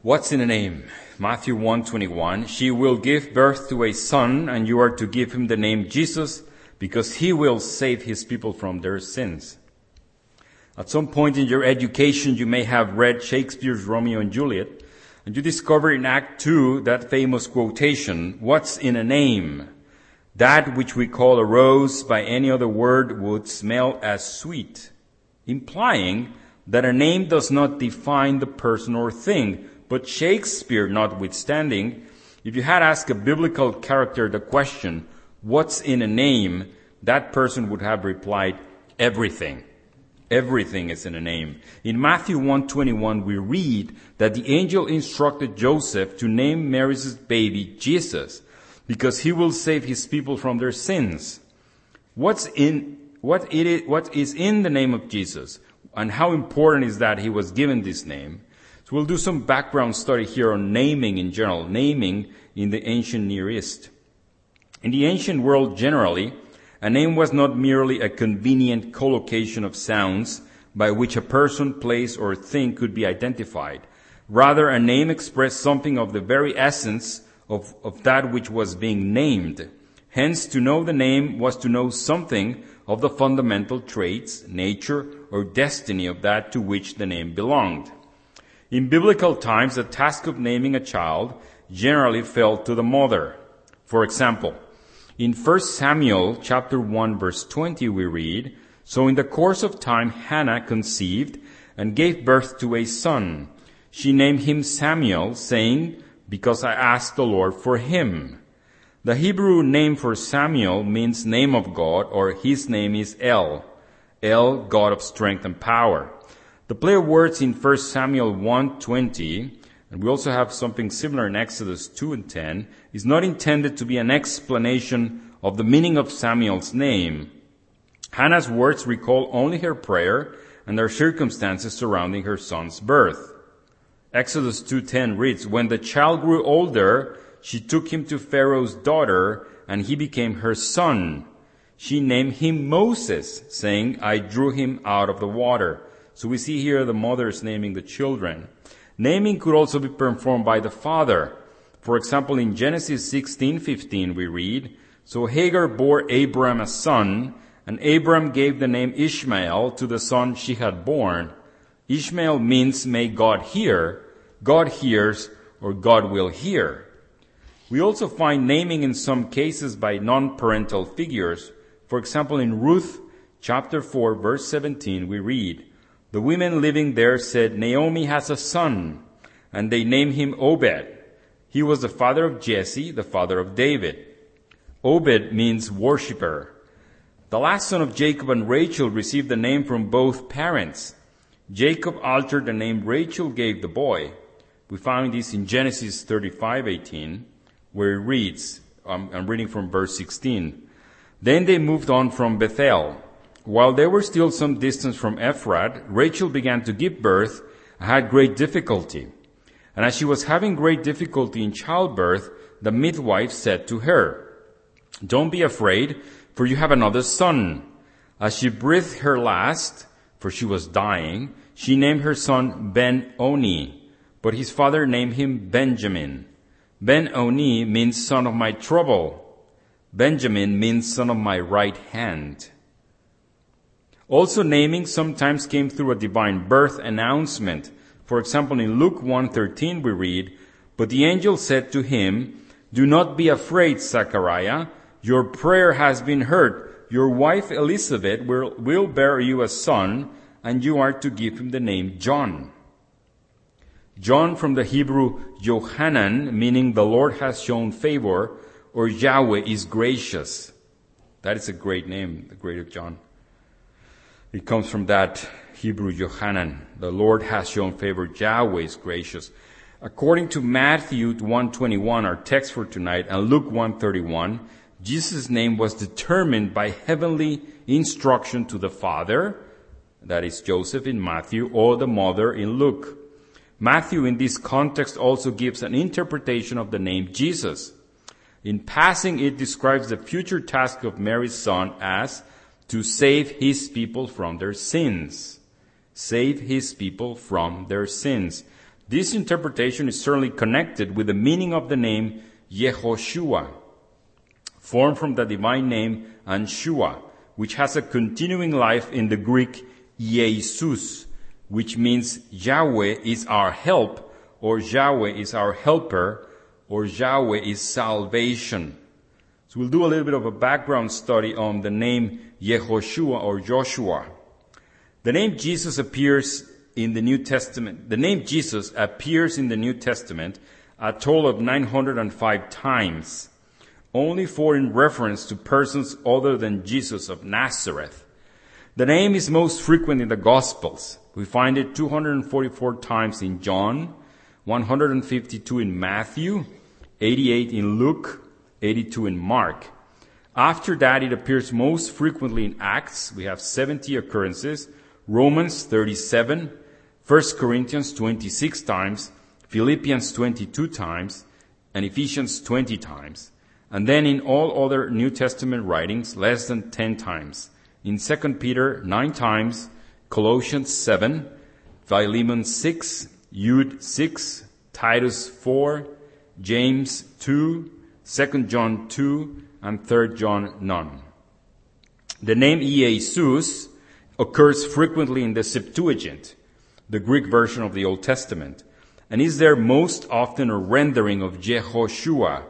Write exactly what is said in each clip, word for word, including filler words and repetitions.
What's in a name? Matthew one twenty-one, she will give birth to a son, and you are to give him the name Jesus, because he will save his people from their sins. At some point in your education, you may have read Shakespeare's Romeo and Juliet, and you discover in Act two that famous quotation, what's in a name? That which we call a rose by any other word would smell as sweet, implying that a name does not define the person or thing. But Shakespeare notwithstanding, if you had asked a biblical character the question, what's in a name, that person would have replied, everything. Everything is in a name. In Matthew one twenty-one, we read that the angel instructed Joseph to name Mary's baby Jesus, because he will save his people from their sins. What's in, what it is, what is in the name of Jesus, and how important is that he was given this name? So we'll do some background study here on naming in general, naming in the ancient Near East. In the ancient world generally, a name was not merely a convenient collocation of sounds by which a person, place, or thing could be identified. Rather, a name expressed something of the very essence of, of that which was being named. Hence, to know the name was to know something of the fundamental traits, nature, or destiny of that to which the name belonged. In biblical times, the task of naming a child generally fell to the mother. For example, in First Samuel chapter one verse twenty we read, so in the course of time Hannah conceived and gave birth to a son. She named him Samuel, saying, because I asked the Lord for him. The Hebrew name for Samuel means name of God, or his name is El. El, God of strength and power. The play of words in First Samuel one twenty, and we also have something similar in Exodus two and ten, is not intended to be an explanation of the meaning of Samuel's name. Hannah's words recall only her prayer and the circumstances surrounding her son's birth. Exodus two ten reads, when the child grew older, she took him to Pharaoh's daughter, and he became her son. She named him Moses, saying, I drew him out of the water. So we see here the mothers naming the children. Naming could also be performed by the father. For example, in Genesis sixteen fifteen we read, so Hagar bore Abram a son, and Abram gave the name Ishmael to the son she had born. Ishmael means may God hear, God hears, or God will hear. We also find naming in some cases by non-parental figures. For example, in Ruth chapter four verse seventeen we read, the women living there said, Naomi has a son, and they named him Obed. He was the father of Jesse, the father of David. Obed means worshipper. The last son of Jacob and Rachel received the name from both parents. Jacob altered the name Rachel gave the boy. We find this in Genesis thirty-five eighteen, where it reads, um, I'm reading from verse sixteen. Then they moved on from Bethel. While they were still some distance from Ephrath, Rachel began to give birth and had great difficulty. And as she was having great difficulty in childbirth, the midwife said to her, don't be afraid, for you have another son. As she breathed her last, for she was dying, she named her son Ben-Oni, but his father named him Benjamin. Ben-Oni means son of my trouble. Benjamin means son of my right hand. Also, naming sometimes came through a divine birth announcement. For example, in Luke one thirteen we read, but the angel said to him, do not be afraid, Zechariah. Your prayer has been heard. Your wife Elizabeth will, will bear you a son, and you are to give him the name John. John from the Hebrew Yohanan, meaning the Lord has shown favor, or Yahweh is gracious. That is a great name, the great of John. It comes from that Hebrew Yohanan. The Lord has shown favor. Yahweh is gracious. According to Matthew one twenty-one, our text for tonight, and Luke one thirty-one, Jesus' name was determined by heavenly instruction to the father, that is Joseph in Matthew, or the mother in Luke. Matthew in this context also gives an interpretation of the name Jesus. In passing, it describes the future task of Mary's son as to save his people from their sins. Save his people from their sins. This interpretation is certainly connected with the meaning of the name Yehoshua, formed from the divine name Anshua, which has a continuing life in the Greek Jesus, which means Yahweh is our help, or Yahweh is our helper, or Yahweh is salvation. So we'll do a little bit of a background study on the name Yehoshua or Joshua. The name Jesus appears in the New Testament. The name Jesus appears in the New Testament a total of nine hundred five times, only four in reference to persons other than Jesus of Nazareth. The name is most frequent in the Gospels. We find it two hundred forty-four times in John, one hundred fifty-two in Matthew, eighty-eight in Luke, eighty-two in Mark. After that, it appears most frequently in Acts. We have seventy occurrences, Romans thirty-seven, First Corinthians twenty-six times, Philippians twenty-two times, and Ephesians twenty times. And then in all other New Testament writings, less than ten times. In Second Peter, nine times, Colossians seven, Philemon six, Jude six, Titus four, James two, Second John two, and Third John none. The name Jesus occurs frequently in the Septuagint, the Greek version of the Old Testament, and is there most often a rendering of Jehoshua,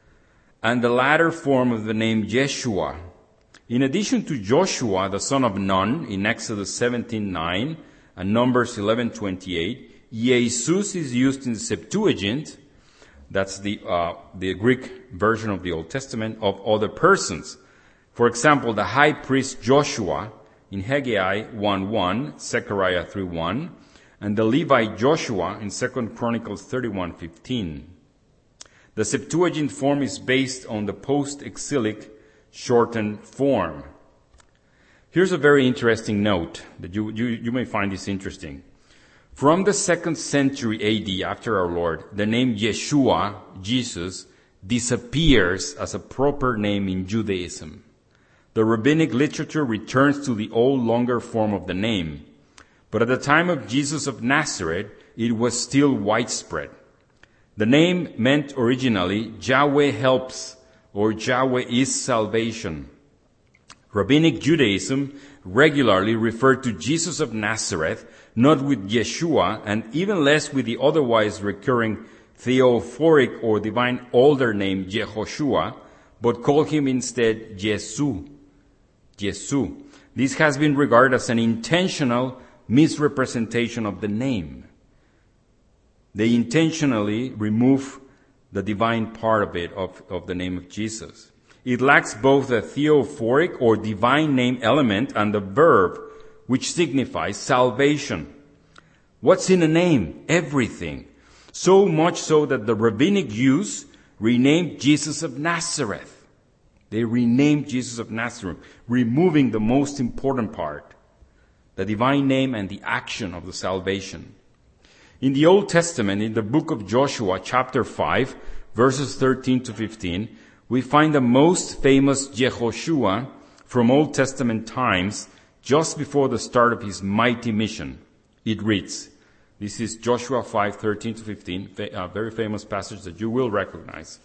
and the latter form of the name Yeshua. In addition to Joshua, the son of Nun, in Exodus seventeen nine and Numbers eleven twenty-eight, Jesus is used in the Septuagint, that's the uh, the Greek version of the Old Testament, of other persons. For example, the high priest Joshua in Haggai one one, Zechariah three one, and the Levite Joshua in Second Chronicles thirty-one fifteen. The Septuagint form is based on the post-exilic shortened form. Here's a very interesting note that you, you, you may find this interesting. From the second century A D after our Lord, the name Yeshua, Jesus, disappears as a proper name in Judaism. The rabbinic literature returns to the old longer form of the name. But at the time of Jesus of Nazareth, it was still widespread. The name meant originally Yahweh helps, or Yahweh is salvation. Rabbinic Judaism regularly referred to Jesus of Nazareth, not with Yeshua, and even less with the otherwise recurring theophoric or divine older name Jehoshua, but called him instead Jesu. Jesu. This has been regarded as an intentional misrepresentation of the name. They intentionally remove the divine part of it, of, of the name of Jesus. It lacks both the theophoric or divine name element and the verb, which signifies salvation. What's in a name? Everything. So much so that the rabbinic Jews renamed Jesus of Nazareth. They renamed Jesus of Nazareth, removing the most important part, the divine name and the action of the salvation. In the Old Testament, in the book of Joshua, chapter five, verses thirteen to fifteen, we find the most famous Jehoshua from Old Testament times just before the start of his mighty mission. It reads, this is Joshua five, thirteen to fifteen, a very famous passage that you will recognize.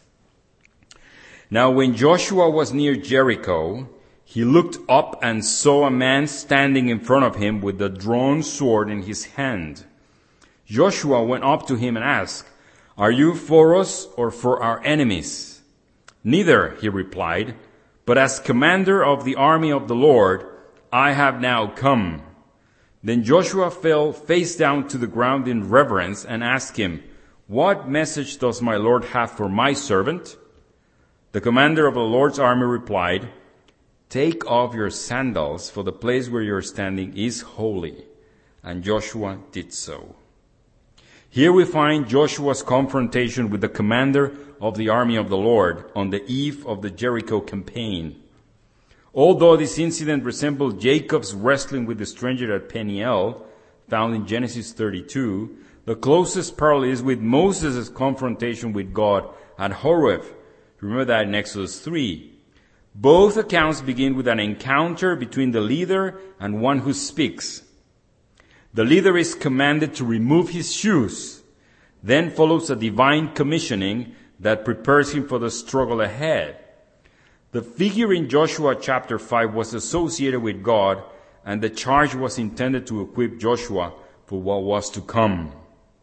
Now when Joshua was near Jericho, he looked up and saw a man standing in front of him with a drawn sword in his hand. Joshua went up to him and asked, "Are you for us or for our enemies?" "Neither," he replied, "but as commander of the army of the Lord, I have now come." Then Joshua fell face down to the ground in reverence and asked him, "What message does my Lord have for my servant?" The commander of the Lord's army replied, "Take off your sandals, for the place where you are standing is holy." And Joshua did so. Here we find Joshua's confrontation with the commander of the army of the Lord on the eve of the Jericho campaign. Although this incident resembled Jacob's wrestling with the stranger at Peniel, found in Genesis thirty-two, the closest parallel is with Moses' confrontation with God at Horeb. Remember that in Exodus three. Both accounts begin with an encounter between the leader and one who speaks. The leader is commanded to remove his shoes, Then follows a divine commissioning that prepares him for the struggle ahead. The figure in Joshua chapter five was associated with God, and the charge was intended to equip Joshua for what was to come.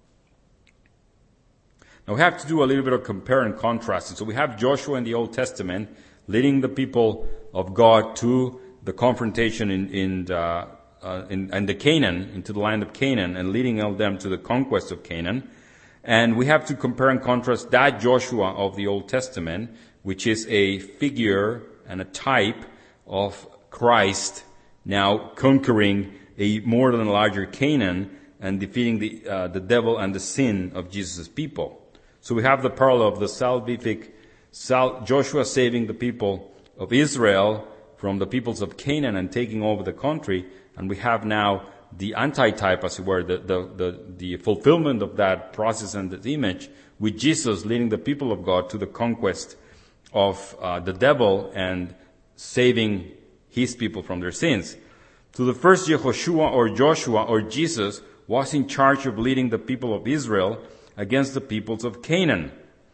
Now we have to do a little bit of compare and contrast. So we have Joshua in the Old Testament leading the people of God to the confrontation in, in, the, uh, in, in the Canaan, into the land of Canaan, and leading them to the conquest of Canaan. And we have to compare and contrast that Joshua of the Old Testament, which is a figure and a type of Christ now conquering a more than larger Canaan and defeating the uh, the devil and the sin of Jesus' people. So we have the parallel of the salvific sal- Joshua saving the people of Israel from the peoples of Canaan and taking over the country, and we have now the anti-type, as it were, the, the, the, the fulfillment of that process and that image, with Jesus leading the people of God to the conquest of uh, the devil and saving his people from their sins. So the first Yehoshua or Joshua or Jesus was in charge of leading the people of Israel against the peoples of Canaan.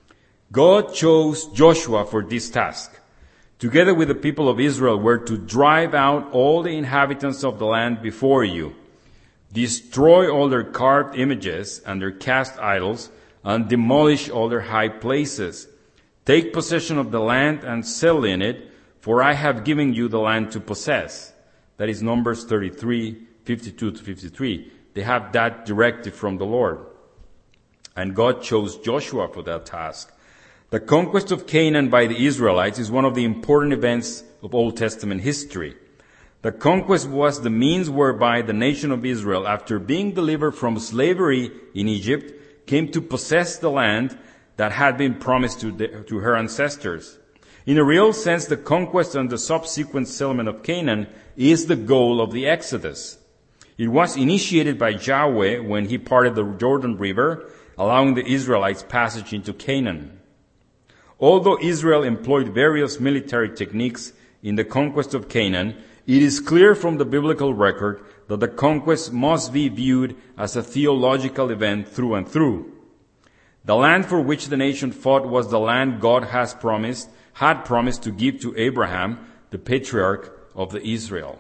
God chose Joshua for this task. Together with the people of Israel were to drive out all the inhabitants of the land before you, destroy all their carved images and their cast idols, and demolish all their high places. Take possession of the land and settle in it, for I have given you the land to possess. That is Numbers thirty-three, fifty-two to fifty-three. They have that directive from the Lord. And God chose Joshua for that task. The conquest of Canaan by the Israelites is one of the important events of Old Testament history. The conquest was the means whereby the nation of Israel, after being delivered from slavery in Egypt, came to possess the land that had been promised to, the, to her ancestors. In a real sense, the conquest and the subsequent settlement of Canaan is the goal of the Exodus. It was initiated by Yahweh when he parted the Jordan River, allowing the Israelites passage into Canaan. Although Israel employed various military techniques in the conquest of Canaan, it is clear from the biblical record that the conquest must be viewed as a theological event through and through. The land for which the nation fought was the land God has promised, had promised to give to Abraham, the patriarch of the Israel.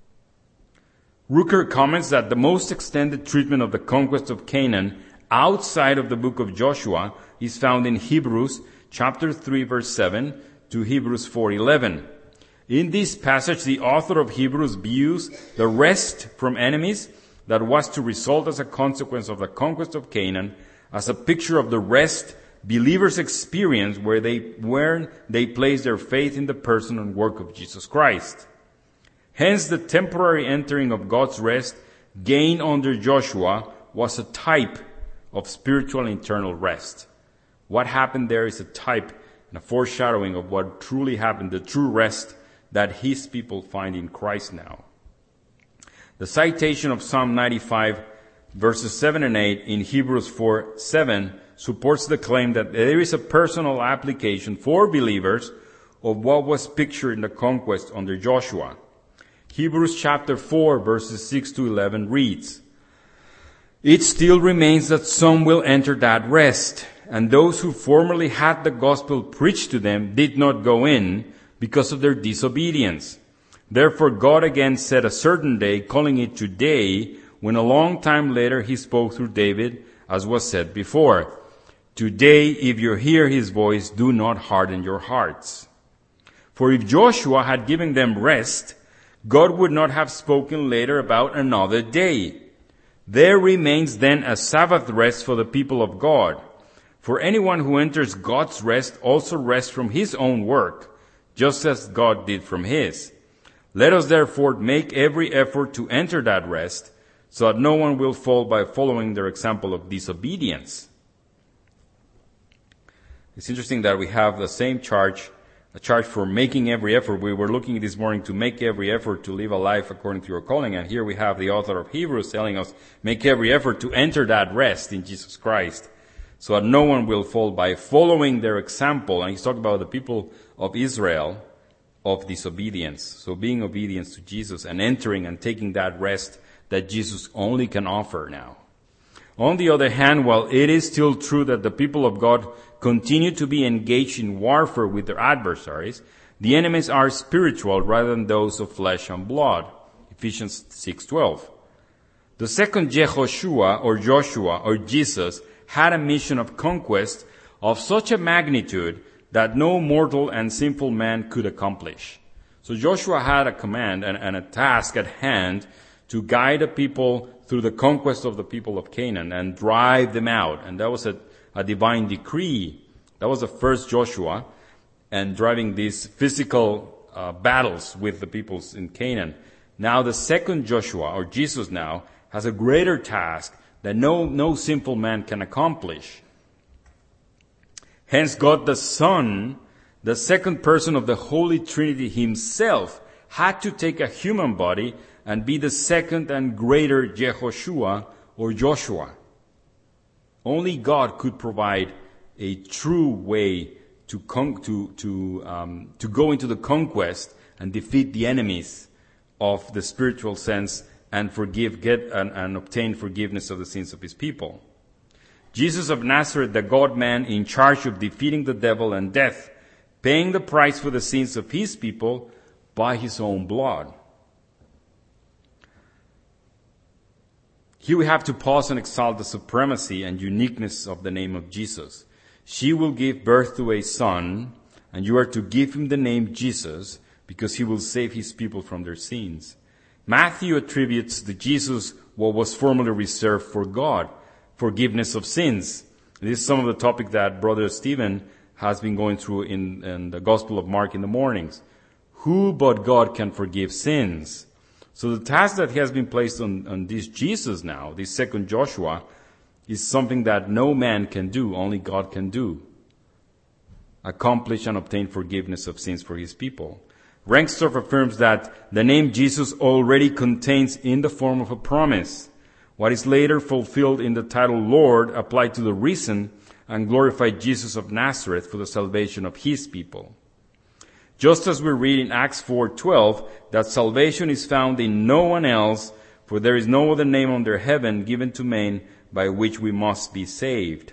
Rucker comments that the most extended treatment of the conquest of Canaan outside of the book of Joshua is found in Hebrews chapter three verse seven to Hebrews four eleven. In this passage, the author of Hebrews views the rest from enemies that was to result as a consequence of the conquest of Canaan as a picture of the rest believers experience where they, where they place their faith in the person and work of Jesus Christ. Hence, the temporary entering of God's rest gained under Joshua was a type of spiritual internal rest. What happened there is a type and a foreshadowing of what truly happened, the true rest that his people find in Christ now. The citation of Psalm ninety-five, verses seven and eight in Hebrews four seven supports the claim that there is a personal application for believers of what was pictured in the conquest under Joshua. Hebrews chapter four, verses six to eleven reads, "It still remains that some will enter that rest, and those who formerly had the gospel preached to them did not go in, because of their disobedience. Therefore God again set a certain day, calling it today, when a long time later he spoke through David, as was said before, Today, if you hear his voice, do not harden your hearts. For if Joshua had given them rest, God would not have spoken later about another day. There remains then a Sabbath rest for the people of God. For anyone who enters God's rest also rests from his own work, just as God did from his. Let us therefore make every effort to enter that rest, so that no one will fall by following their example of disobedience." It's interesting that we have the same charge, a charge for making every effort. We were looking this morning to make every effort to live a life according to your calling, and here we have the author of Hebrews telling us, make every effort to enter that rest in Jesus Christ, so that no one will fall by following their example. And he's talking about the people of Israel of disobedience. So being obedient to Jesus and entering and taking that rest that Jesus only can offer now. On the other hand, while it is still true that the people of God continue to be engaged in warfare with their adversaries, the enemies are spiritual rather than those of flesh and blood. Ephesians six twelve. The second Jehoshua or Joshua or Jesus had a mission of conquest of such a magnitude that no mortal and sinful man could accomplish. So Joshua had a command and, and a task at hand to guide the people through the conquest of the people of Canaan and drive them out. And that was a, a divine decree. That was the first Joshua, and driving these physical uh, battles with the peoples in Canaan. Now the second Joshua, or Jesus now, has a greater task that no, no sinful man can accomplish. Hence God the Son, the second person of the Holy Trinity himself, had to take a human body and be the second and greater Jehoshua or Joshua. Only God could provide a true way to con- to to um, to go into the conquest and defeat the enemies of the spiritual sense and forgive, get and, and obtain forgiveness of the sins of his people. Jesus of Nazareth, the God-man in charge of defeating the devil and death, paying the price for the sins of his people by his own blood. Here we have to pause and exalt the supremacy and uniqueness of the name of Jesus. She will give birth to a son, and you are to give him the name Jesus, because he will save his people from their sins. Matthew attributes to Jesus what was formerly reserved for God, forgiveness of sins. This is some of the topic that Brother Stephen has been going through in, in the Gospel of Mark in the mornings. Who but God can forgive sins? So the task that has been placed on, on this Jesus now, this second Joshua, is something that no man can do, only God can do. Accomplish and obtain forgiveness of sins for his people. Rengstorff affirms that the name Jesus already contains in the form of a promise what is later fulfilled in the title Lord applied to the risen and glorified Jesus of Nazareth for the salvation of his people. Just as we read in Acts four twelve that salvation is found in no one else, for there is no other name under heaven given to men by which we must be saved.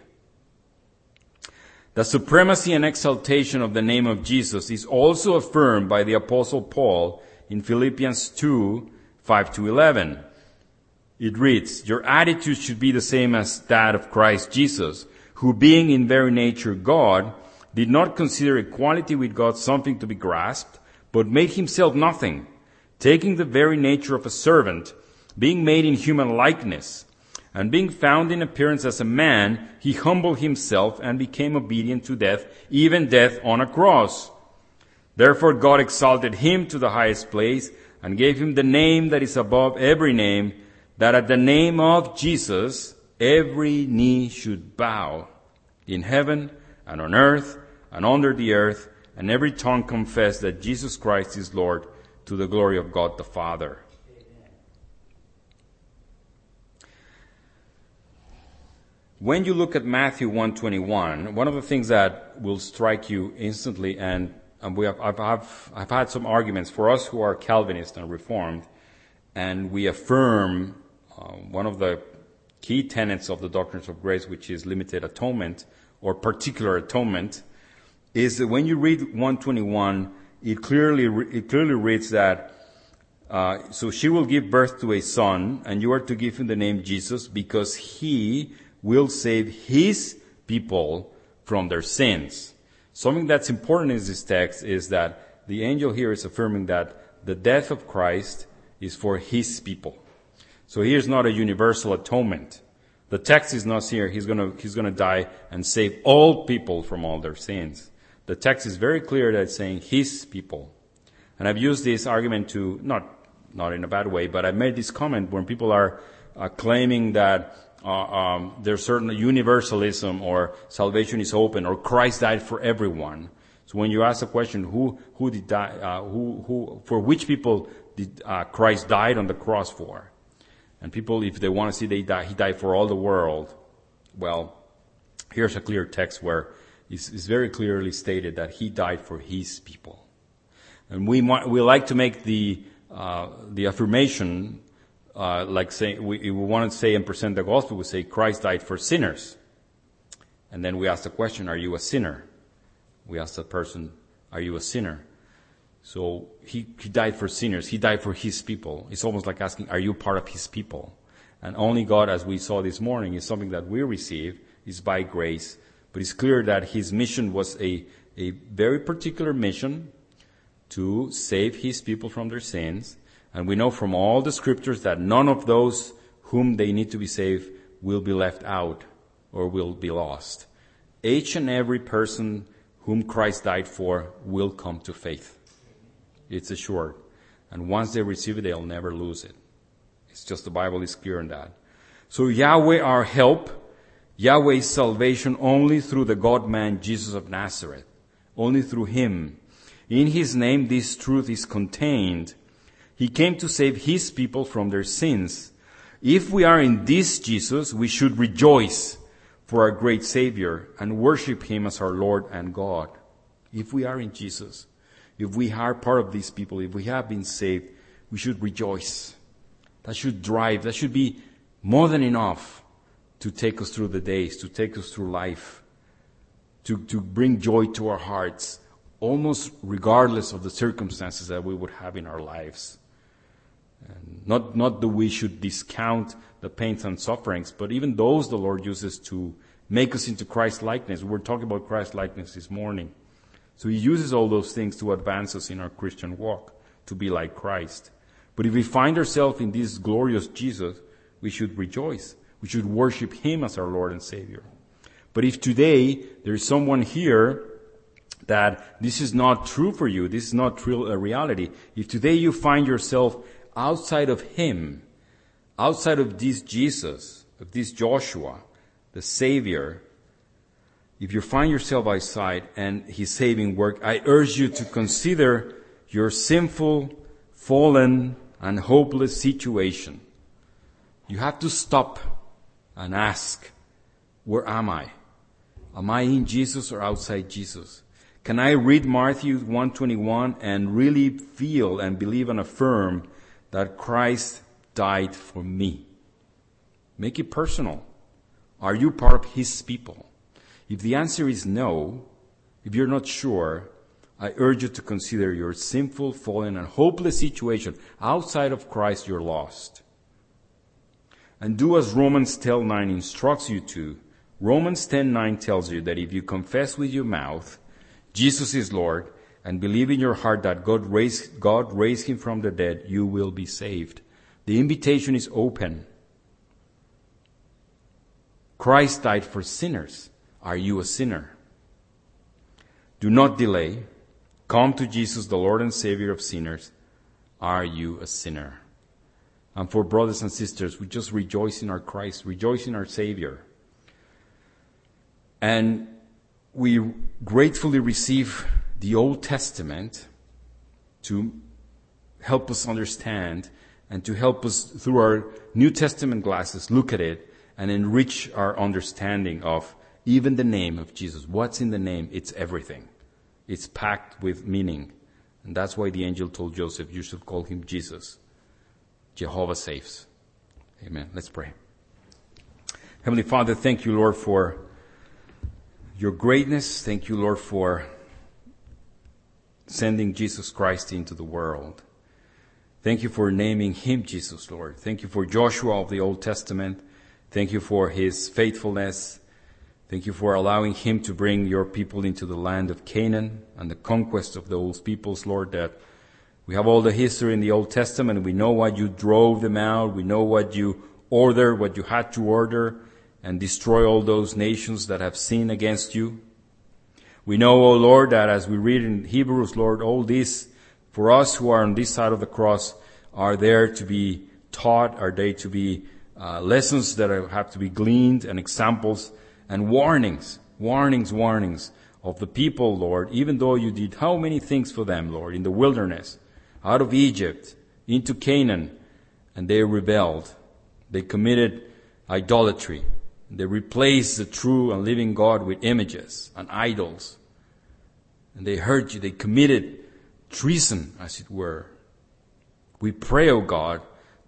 The supremacy and exaltation of the name of Jesus is also affirmed by the Apostle Paul in Philippians two five to eleven. It reads, "Your attitude should be the same as that of Christ Jesus, who being in very nature God, did not consider equality with God something to be grasped, but made himself nothing, taking the very nature of a servant, being made in human likeness, and being found in appearance as a man, he humbled himself and became obedient to death, even death on a cross. Therefore God exalted him to the highest place and gave him the name that is above every name, that at the name of Jesus every knee should bow, in heaven and on earth and under the earth, and every tongue confess that Jesus Christ is Lord, to the glory of God the Father." Amen. When you look at Matthew one twenty-one, one of the things that will strike you instantly, and, and we have, I've, I've, I've had some arguments for us who are Calvinist and Reformed, and we affirm uh, one of the key tenets of the doctrines of grace, which is limited atonement or particular atonement, is that when you read one twenty-one, it clearly it clearly reads that, uh, so she will give birth to a son, and you are to give him the name Jesus, because he will save his people from their sins. Something that's important in this text is that the angel here is affirming that the death of Christ is for his people. So here's not a universal atonement. The text is not here, he's gonna, he's gonna die and save all people from all their sins. The text is very clear that it's saying his people. And I've used this argument to, not, not in a bad way, but I made this comment when people are uh, claiming that uh, um, there's certain universalism or salvation is open or Christ died for everyone. So when you ask the question, who, who did die, uh, who, who, for which people did uh, Christ died on the cross for? And people, if they want to see they die, he died for all the world. Well, here's a clear text where it's, it's very clearly stated that he died for his people. And we might, we like to make the, uh, the affirmation uh, like saying, we, we want to say and present the gospel, we say Christ died for sinners. And then we ask the question, are you a sinner? We ask the person, are you a sinner? So he, he died for sinners. He died for his people. It's almost like asking, are you part of his people? And only God, as we saw this morning, is something that we receive, is by grace. But it's clear that his mission was a, a very particular mission to save his people from their sins. And we know from all the scriptures that none of those whom they need to be saved will be left out or will be lost. Each and every person whom Christ died for will come to faith. It's assured. And once they receive it, they'll never lose it. It's just the Bible is clear on that. So Yahweh our help, Yahweh's salvation only through the God-man Jesus of Nazareth. Only through him. In his name this truth is contained. He came to save his people from their sins. If we are in this Jesus, we should rejoice for our great Savior and worship him as our Lord and God. If we are in Jesus, if we are part of these people, if we have been saved, we should rejoice. That should drive, that should be more than enough to take us through the days, to take us through life, to, to bring joy to our hearts, almost regardless of the circumstances that we would have in our lives. And not, not that we should discount the pains and sufferings, but even those the Lord uses to make us into Christ-likeness. We're talking about Christ-likeness this morning. So he uses all those things to advance us in our Christian walk, to be like Christ. But if we find ourselves in this glorious Jesus, we should rejoice. We should worship him as our Lord and Savior. But if today there is someone here that this is not true for you, this is not true a reality, if today you find yourself outside of him, outside of this Jesus, of this Joshua, the Savior, if you find yourself outside and his saving work, I urge you to consider your sinful, fallen, and hopeless situation. You have to stop and ask, where am I? Am I in Jesus or outside Jesus? Can I read Matthew one twenty-one and really feel and believe and affirm that Christ died for me? Make it personal. Are you part of his people? If the answer is no, if you're not sure, I urge you to consider your sinful, fallen, and hopeless situation. Outside of Christ, you're lost. And do as Romans ten nine instructs you to. Romans ten nine tells you that if you confess with your mouth Jesus is Lord and believe in your heart that God raised, God raised him from the dead, you will be saved. The invitation is open. Christ died for sinners. Are you a sinner? Do not delay. Come to Jesus, the Lord and Savior of sinners. Are you a sinner? And for brothers and sisters, we just rejoice in our Christ, rejoice in our Savior. And we gratefully receive the Old Testament to help us understand and to help us through our New Testament glasses look at it and enrich our understanding of even the name of Jesus. What's in the name? It's everything. It's packed with meaning. And that's why the angel told Joseph, you should call him Jesus. Jehovah saves. Amen. Let's pray. Heavenly Father, thank you, Lord, for your greatness. Thank you, Lord, for sending Jesus Christ into the world. Thank you for naming him Jesus, Lord. Thank you for Joshua of the Old Testament. Thank you for his faithfulness. Thank you for allowing him to bring your people into the land of Canaan and the conquest of those peoples, Lord, that we have all the history in the Old Testament. We know what you drove them out. We know what you ordered, what you had to order, and destroy all those nations that have sinned against you. We know, O Lord, that as we read in Hebrews, Lord, all this, for us who are on this side of the cross, are there to be taught, are there to be uh, lessons that have to be gleaned and examples and warnings, warnings, warnings of the people, Lord, even though you did how many things for them, Lord, in the wilderness, out of Egypt, into Canaan, and they rebelled. They committed idolatry. They replaced the true and living God with images and idols. And they hurt you. They committed treason, as it were. We pray, O God,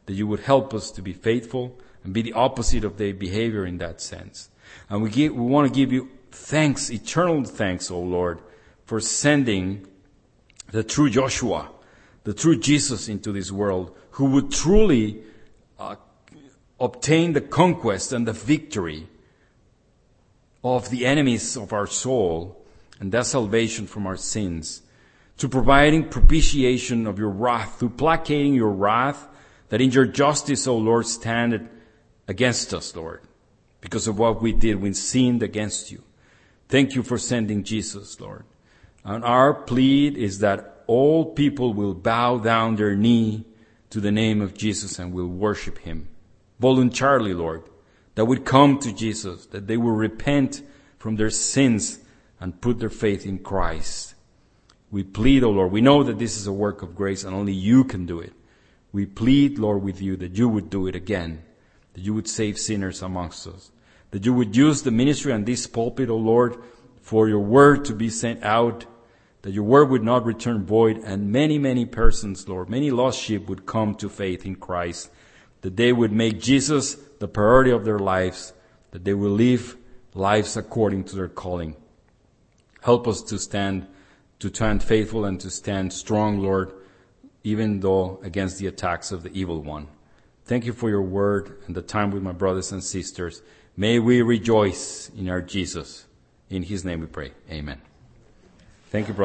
that you would help us to be faithful and be the opposite of their behavior in that sense. And we give, we want to give you thanks, eternal thanks, O Lord, for sending the true Joshua, the true Jesus into this world, who would truly uh, obtain the conquest and the victory of the enemies of our soul and that salvation from our sins, to providing propitiation of your wrath, to placating your wrath, that in your justice, O Lord, stand against us, Lord, because of what we did when sinned against you. Thank you for sending Jesus, Lord. And our plea is that all people will bow down their knee to the name of Jesus and will worship him voluntarily, Lord, that would come to Jesus, that they will repent from their sins and put their faith in Christ. We plead, O Lord, we know that this is a work of grace and only you can do it. We plead, Lord, with you that you would do it again, that you would save sinners amongst us, that you would use the ministry and this pulpit, O Lord, for your word to be sent out, that your word would not return void, and many, many persons, Lord, many lost sheep would come to faith in Christ, that they would make Jesus the priority of their lives, that they will live lives according to their calling. Help us to stand, to stand faithful and to stand strong, Lord, even though against the attacks of the evil one. Thank you for your word and the time with my brothers and sisters. May we rejoice in our Jesus. In his name we pray. Amen. Thank you, brother.